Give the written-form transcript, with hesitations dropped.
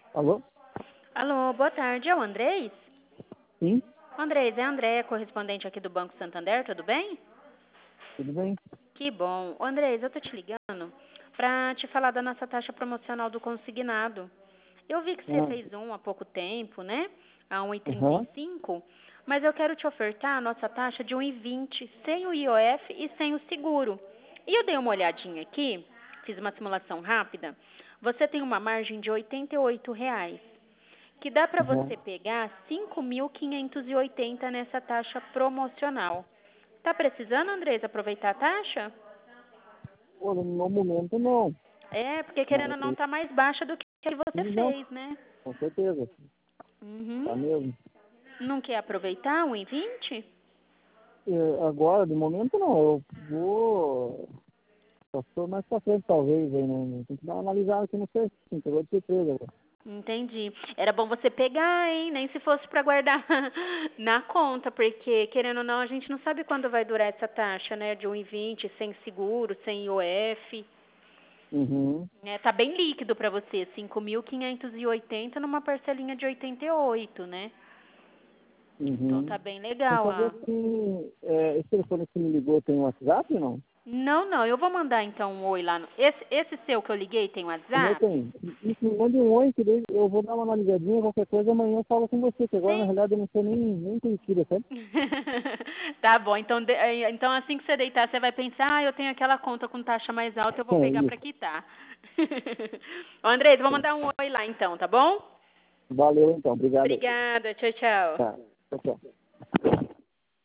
Alô? Alô, boa tarde, é o Andrés? Sim, Andrés, é a Andréia, correspondente aqui do Banco Santander, tudo bem? tudo bem? Que bom. Ô, Andrés, eu tô te ligando pra te falar da nossa taxa promocional do consignado. Eu vi que você Ah, fez um há pouco tempo, né? A aham, 1,35, mas eu quero te ofertar a nossa taxa de 1,20, sem o IOF e sem o seguro. E eu dei uma olhadinha aqui, fiz uma simulação rápida. Você tem uma margem de R$ 88, que dá para aham. você pegar 5.580 nessa taxa promocional. Tá precisando, Andresa, aproveitar a taxa? Olha, no momento não, É, porque querendo mas ou não tá mais baixa do que você não, fez, né? com certeza, Uhum. tá mesmo. Não quer aproveitar 1,20? Agora, de momento não, eu vou, só for mais pra frente talvez, aí, né? Tem que dar uma analisada aqui no certinho, pegou de surpresa agora. Entendi. Era bom você pegar, hein? Nem se fosse para guardar na conta, porque querendo ou não, a gente não sabe quando vai durar essa taxa, né? De 1,20, sem seguro, sem IOF. Uhum, Tá bem líquido para você, 5.580 numa parcelinha de 88, né? Então uhum. tá bem Quer legal. saber assim, esse telefone que me ligou tem WhatsApp ou não? Não, não, eu vou mandar então um oi lá. Esse seu que eu liguei tem O meu WhatsApp? tem. Isso, me mande um oi, que daí eu vou dar uma analisadinha, qualquer coisa, amanhã eu falo com você, que agora na Sim. realidade eu não sou nem conhecida, sabe? Tá bom, então, então assim que você deitar, você vai pensar, eu tenho aquela conta com taxa mais alta, eu vou É pegar isso. para quitar. Ô, Andrés, vou mandar um oi lá então, tá bom? Valeu então, obrigado aí. Obrigada, tchau, tchau. Tá, tchau, tchau.